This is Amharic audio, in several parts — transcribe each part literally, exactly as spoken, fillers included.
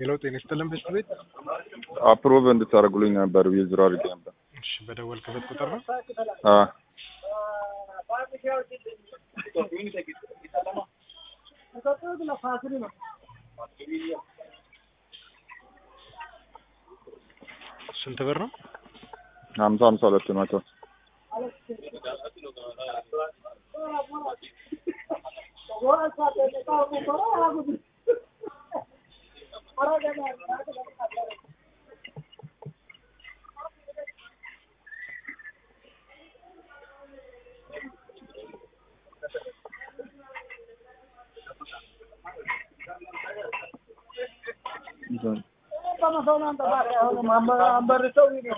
ሌላው ጤና ይስጥልን በስቤት አፕሮቭ እንድታረጉልኝ ነበር ዊዝድሮ አድርጌ ነበር። እሺ በደወልክበት ቁጥር ነው? አ ስንት ብር ነው? ሀምሳ ሀምሳ ሁለት መቶ Vamos a hablar de mamá, mamá resolvió.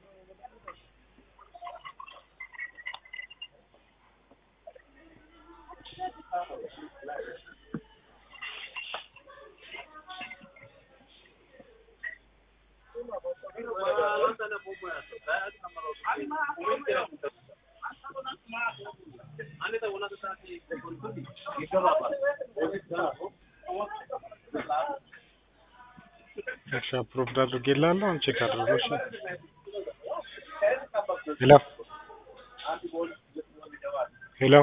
እሺ አፕሮቭድ አድርጌላለሁ አንቺ ካደረግሽ ሄሎ ሄሎ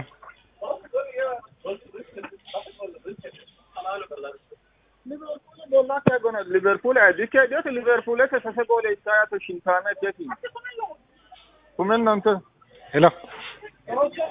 बोलना क्या gonna Liverpool है दिखे जो तो लिवरपूल है कैसे गोल इतना तो शिंकाना क्या थी तुम्हें नाम तो ሄሎ